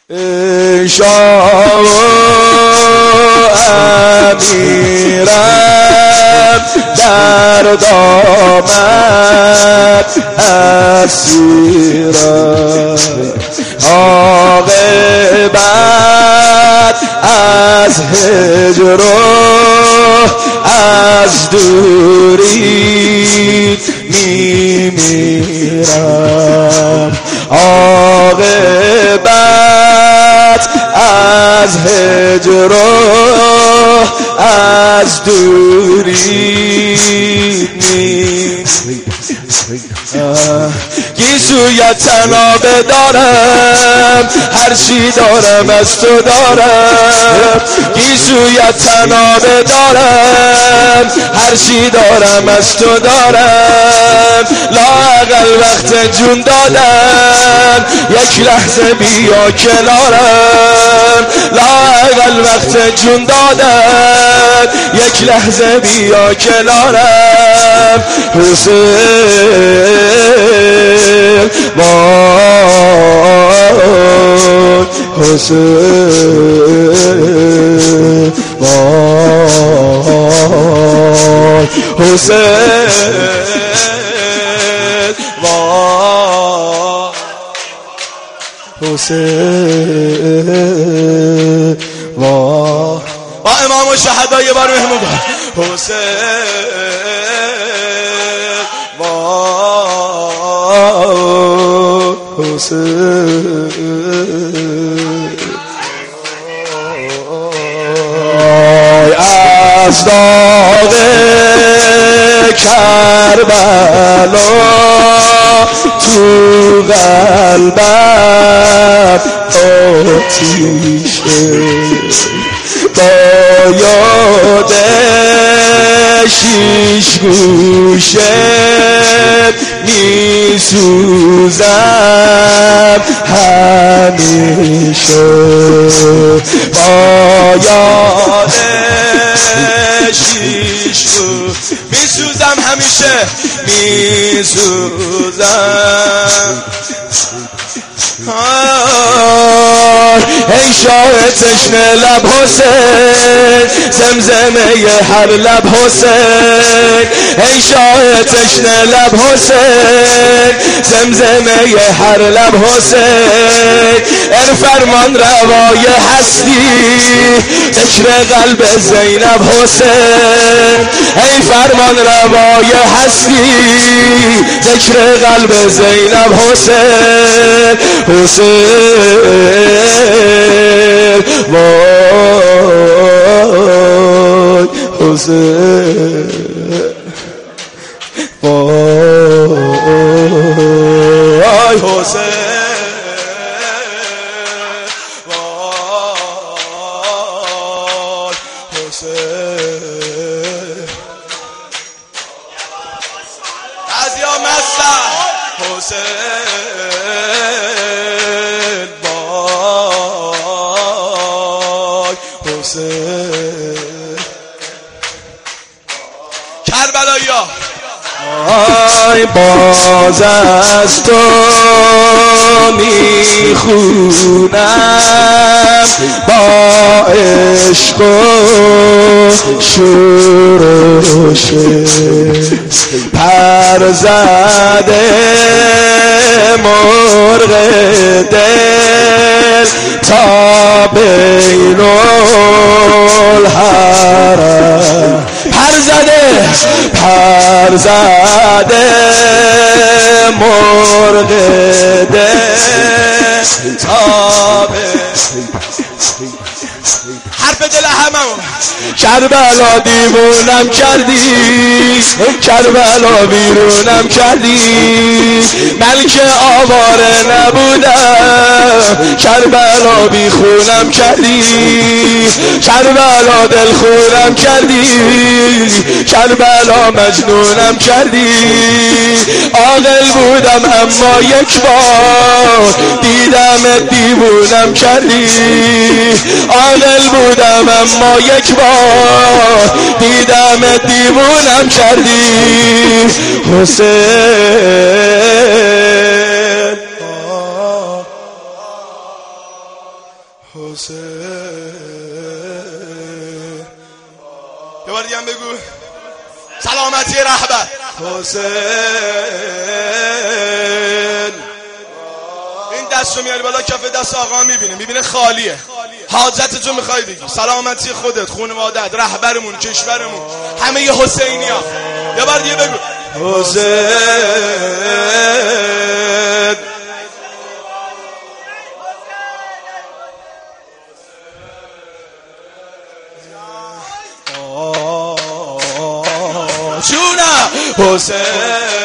ای شاه و امیرم در دامت اسیرم، عاقبت از هجر و از دوری میمیرم، عاقبت از هجر و از دوری گیسویت تنابه دارم، هرچی دارم از تو دارم، گیسویت تنابه دارم، هرچی دارم از تو دارم، لااقل وقت جون دادم یک لحظه بیا کنارم، لااقل وقت جون دادم یک لحظه بیا کنارم، حسین وای حسین وای حسین وای حسین وای امام و شهدا یه بار مهمون کن حسین از داغ کربلا تو قلبم آتیشه، با یاد شیش گوشه میسوزم همیشه، با یاد شیش گوشه میسوزم همیشه میسوزم. ای شاه تشنه لب حسین، زمزمه هر لب حسین، ای شاه تشنه لب حسین، زمزمه هر لب حسین، ار فرمان روای هستی ذکر قلب زینب حسین، ای فرمان روای هستی ذکر قلب زینب حسین، حسین وای حسین وای حسین وای حسین از یا مستر حسین وای حسین کربلایی آی باز از تو میخونم با عشق و شورش پر زده مرغ دل تا بین الحرم، پر زده مرغ دل تا حرف دل هممون کربلا دیوونم کردی، کربلا بیرونم کردی، من که آواره نبودم کربلا بیخونم کردی، کربلا دلخورم کردی، کربلا مجنونم کردی، عاقل بودم اما یک بار دیدم دیوونم کردی، عاقل بودم اما یک بار دیدم دیوونم کردی، حسین حسین. یه بار دیگه هم بگو. سلامتی رهبر حسین. این دستو میاری بالا، کف دست آقا میبینه خالیه. حاجت تو میخوای بگی، سلامتی خودت، خانوادت، رهبرمون، کشورمون، همه ی حسینی ها. یه بار دیگه بگو حسین. جونم حسین.